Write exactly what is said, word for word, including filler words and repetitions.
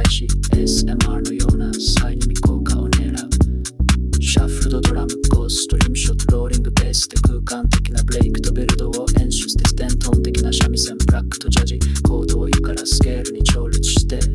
し エーエスエムアール のようなサイニミ効果を狙う。シャッフルドドラム、ゴーストリームショット、ローリングベースで空間的なブレイクとビルドを演出して伝統的な三味線、ブラックとジャジ、コードを湯からスケールに調律して